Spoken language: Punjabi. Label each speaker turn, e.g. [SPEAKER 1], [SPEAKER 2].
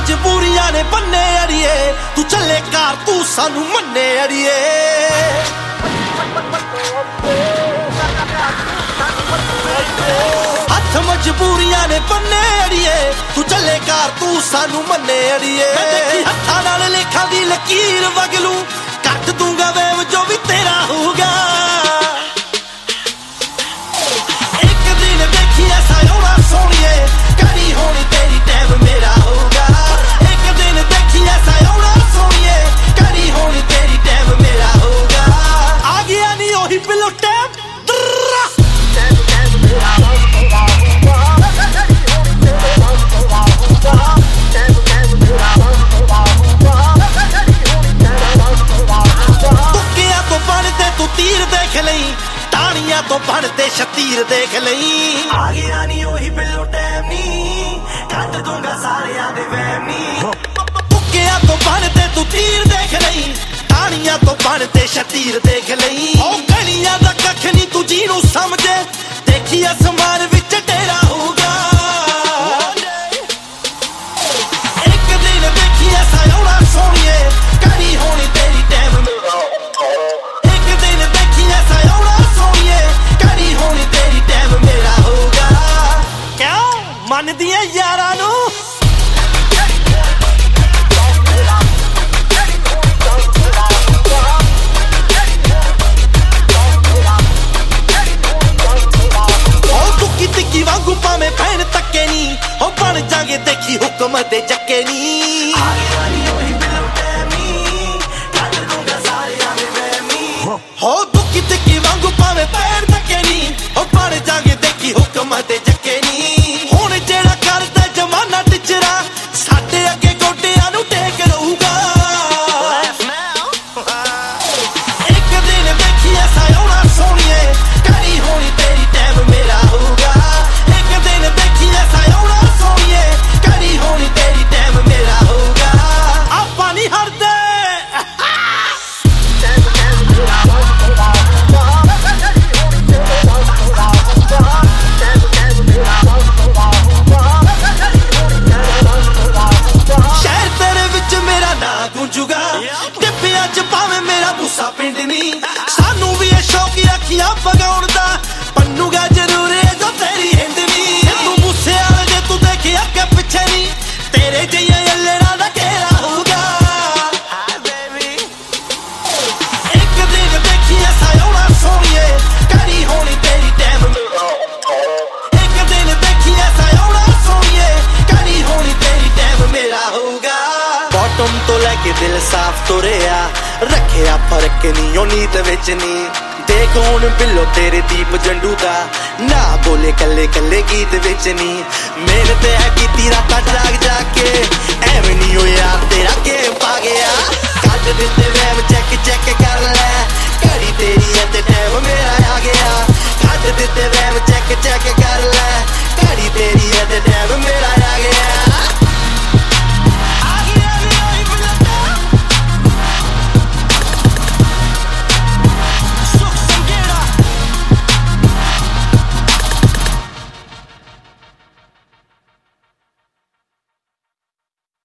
[SPEAKER 1] ਮਜਬੂਰੀਆਂ ਨੇ ਬੰਨੇ ਅੜੀਏ ਤੂੰ ਚੱਲੇ ਕਾਰ ਤੂੰ ਸਾਨੂੰ ਮੰਨੇ ਅੜੀਏ ਹੱਥ ਮਜਬੂਰੀਆਂ ਨੇ ਬੰਨੇ ਅੜੀਏ ਤੂੰ ਚੱਲੇ ਕਾਰ ਤੂੰ ਸਾਨੂੰ ਮੰਨੇ ਅੜੀਏ ਮੈਂ ਦੇਖੀ ਹੱਥਾਂ ਨਾਲ ਲੇਖਾਂ ਦੀ ਲਕੀਰ ਵਗਲੂ ਕੱਟ ਦੂੰਗਾ ਵੇਵ ਜੋ ਵੀ ਤੇਰਾ ਹੋਊਗਾ ਇੱਕ ਦਿਨ ਦੇਖੀ ਐਸਾ ਹੋਣਾ ਸੋਹਣੀਏ ਕਰੀ ਹੋਣੀ ਤੇਰੀ ਟਾਈਮ ਮੇਰਾ ਹੋਊਗਾ ਇੱਕ ਦਿਨ ਦੇਖੀ ਐਸਾ ਹੋਣਾ ਸੋਹਣੀਏ ਕਰੀ ਹੋਣੀ ਤੇਰੀ ਟਾਈਮ ਮੇਰਾ ਹੋਊਗਾ ਆ ਗਿਆ ਨੀ ਉਹੀ ਬਿੱਲੋ ਟਾਈਮ तीर देख लई टाणियां तो बनते शतीर देख लई आ गया नी ओही बिल्लो टाइम नी कट दूंगा सारियां दे वहम नी तुक्कियां तो बनते तू तीर देख लई टाणियां तो बनते शतीर देख लई ओ गलियां दा कख नी तू जीनू समझे देखी आसमान विच डेरा होगा एक दिन देखी ऐसा होना सोहणीए करी होनी तेरी टाइम मन दिया यारा नू तुक्की तिक्की वांगू भावें भैन तक्के नी हो बन जागे देखी हुक्म दे जक्के नी हो तुक्की तिक्की वांगू भावें भैन तक्के नी हो बन जागे देखी हुक्म दे जक्के नी ਜਿਹੜਾ ਕਰਦਾ ਜਮਾਨਾ ਟਿਚਰਾ ਸਾਡੇ ਅੱਗੇ ਗੋਡਿਆਂ ਨੂੰ ਟੇਕ ਰਹੂਗਾ ਇੱਕ ਦਿਨ ਦੇਖੀ ਐਸਾ ਹੋਣਾ ਸੋਹਣੀਏ ਕਰੀ ਹੋਣੀ ਤੇਰੀ ਟਾਈਮ ਮੇਰਾ ਹੋਊਗਾ ਇੱਕ ਦਿਨ ਦੇਖੀ ਐਸਾ ਹੋਣਾ ਸੋਹਣੀਏ ਕਰੀ ਹੋਣੀ ਤੇਰੀ ਟਾਈਮ ਮੇਰਾ ਹੋਊਗਾ ਆਪਾਂ ਨਹੀਂ ਹਰਦੇ ਗੂੰਜੂਗਾ ਟਿੱਪਿਆਂ ਚ ਭਾਵੇਂ ਮੇਰਾ ਬੂਸਾ ਪਿੰਡ ਨੀ ਸਾਨੂੰ ਵੀ ਇਹ ਸ਼ੌਕ ਅੱਖੀਆਂ ਪਗਾਉਣ ਦਾ ਪੰਨੂਗਾ ਜ਼ਰੂਰ ਜੋ ਤੇਰੀ ਹਿੰਦ ਨੀ ਤੂੰ ਮੂਸੇ ਵਾਲੇ ਜੇ ਤੂੰ ਦੇਖਿਆ ਅੱਗੇ ਪਿੱਛੇ ਨੀ ਤੇਰੇ ਜਿਹੀਆਂ ਅੱਲੜਾਂ ਦਾ ਘੇਰਾ ਹੋਊਗਾ ਇੱਕ ਦਿਨ ਦੇਖੀ ਐਸਾ ਹੋਣਾ ਸੋਹਣੀਏ ਕਰੀ ਹੋਣੀ ਤੇਰੀ ਟਾਈਮ ਇੱਕ ਦਿਨ ਦੇਖੀ ਐਸਾ ਹੋਣਾ ਸੋਹਣੀਏ ਕਰੀ ਹੋਣੀ ਤੇਰੀ ਟਾਈਮ ਮੇਰਾ ਹੋਊਗਾ तुम तो लेके दिल साफ तुरिया रखिया फर्क नहीं नीत विच नी देख हुण बिल्लो तेरे दीप जंडू दा ना बोले कल्ले कल्ले गीत विच नी मेहनत है कीती रातां जाग जाग के एवें नहीं होया तेरा